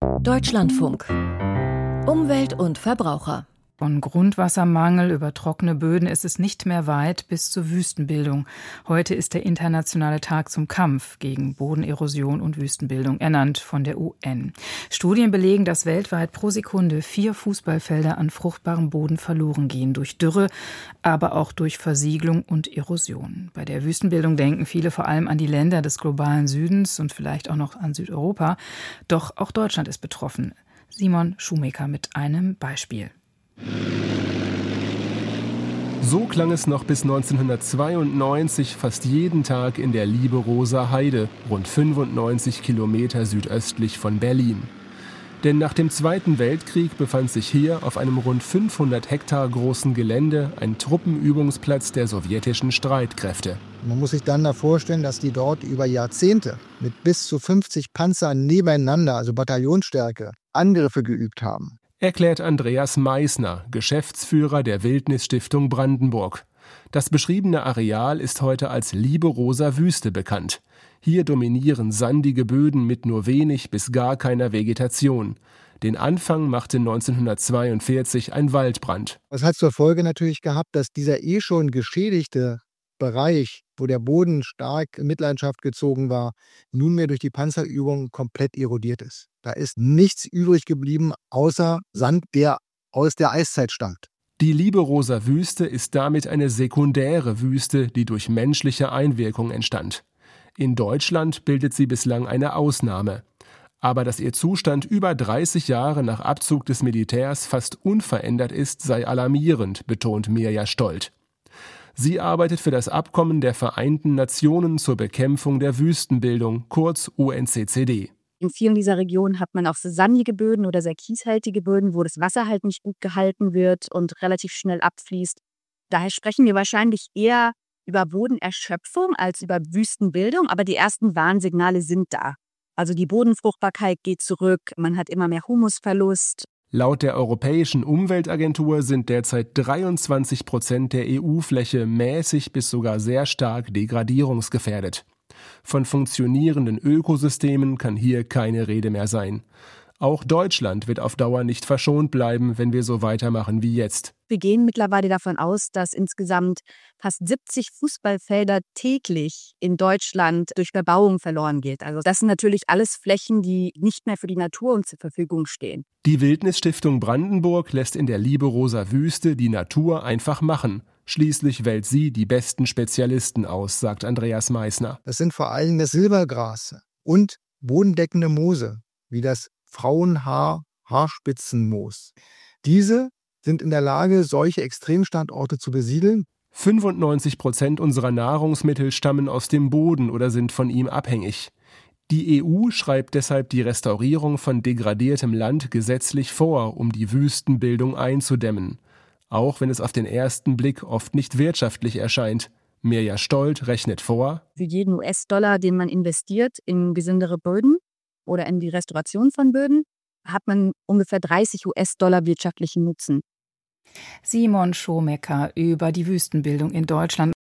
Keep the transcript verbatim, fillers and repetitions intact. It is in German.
Deutschlandfunk. Umwelt und Verbraucher. Von Grundwassermangel über trockene Böden ist es nicht mehr weit bis zur Wüstenbildung. Heute ist der internationale Tag zum Kampf gegen Bodenerosion und Wüstenbildung, ernannt von der U N. Studien belegen, dass weltweit pro Sekunde vier Fußballfelder an fruchtbarem Boden verloren gehen, durch Dürre, aber auch durch Versiegelung und Erosion. Bei der Wüstenbildung denken viele vor allem an die Länder des globalen Südens und vielleicht auch noch an Südeuropa. Doch auch Deutschland ist betroffen. Simon Schumacher mit einem Beispiel. So klang es noch bis neunzehnhundertzweiundneunzig fast jeden Tag in der Liberoser Heide, rund fünfundneunzig Kilometer südöstlich von Berlin. Denn nach dem Zweiten Weltkrieg befand sich hier auf einem rund fünfhundert Hektar großen Gelände ein Truppenübungsplatz der sowjetischen Streitkräfte. Man muss sich dann da vorstellen, dass die dort über Jahrzehnte mit bis zu fünfzig Panzern nebeneinander, also Bataillonsstärke, Angriffe geübt haben. Erklärt Andreas Meissner, Geschäftsführer der Wildnisstiftung Brandenburg. Das beschriebene Areal ist heute als Liberoser Wüste bekannt. Hier dominieren sandige Böden mit nur wenig bis gar keiner Vegetation. Den Anfang machte neunzehnhundertzweiundvierzig ein Waldbrand. Das hat zur Folge natürlich gehabt, dass dieser eh schon geschädigte Bereich, wo der Boden stark in Mitleidenschaft gezogen war, nunmehr durch die Panzerübung komplett erodiert ist. Da ist nichts übrig geblieben, außer Sand, der aus der Eiszeit stammt. Die Liberoser Wüste ist damit eine sekundäre Wüste, die durch menschliche Einwirkung entstand. In Deutschland bildet sie bislang eine Ausnahme. Aber dass ihr Zustand über dreißig Jahre nach Abzug des Militärs fast unverändert ist, sei alarmierend, betont Mirja Stolt. Sie arbeitet für das Abkommen der Vereinten Nationen zur Bekämpfung der Wüstenbildung, kurz U N C C D. In vielen dieser Regionen hat man auch sehr sandige Böden oder sehr kieshaltige Böden, wo das Wasser halt nicht gut gehalten wird und relativ schnell abfließt. Daher sprechen wir wahrscheinlich eher über Bodenerschöpfung als über Wüstenbildung, aber die ersten Warnsignale sind da. Also die Bodenfruchtbarkeit geht zurück, man hat immer mehr Humusverlust. Laut der Europäischen Umweltagentur sind derzeit dreiundzwanzig Prozent der E U-Fläche mäßig bis sogar sehr stark degradierungsgefährdet. Von funktionierenden Ökosystemen kann hier keine Rede mehr sein. Auch Deutschland wird auf Dauer nicht verschont bleiben, wenn wir so weitermachen wie jetzt. Wir gehen mittlerweile davon aus, dass insgesamt fast siebzig Fußballfelder täglich in Deutschland durch Bebauung verloren geht. Also das sind natürlich alles Flächen, die nicht mehr für die Natur uns zur Verfügung stehen. Die Wildnisstiftung Brandenburg lässt in der Liberoser Wüste die Natur einfach machen. Schließlich wählt sie die besten Spezialisten aus, sagt Andreas Meissner. Das sind vor allem das Silbergras und bodendeckende Moose, wie das Frauenhaar-Haarspitzenmoos. Diese sind in der Lage, solche Extremstandorte zu besiedeln. fünfundneunzig Prozent unserer Nahrungsmittel stammen aus dem Boden oder sind von ihm abhängig. Die E U schreibt deshalb die Restaurierung von degradiertem Land gesetzlich vor, um die Wüstenbildung einzudämmen. Auch wenn es auf den ersten Blick oft nicht wirtschaftlich erscheint. Mirja Stolt rechnet vor: Für jeden U S-Dollar, den man investiert in gesündere Böden oder in die Restauration von Böden, hat man ungefähr dreißig U S-Dollar wirtschaftlichen Nutzen. Simon Schumacher über die Wüstenbildung in Deutschland.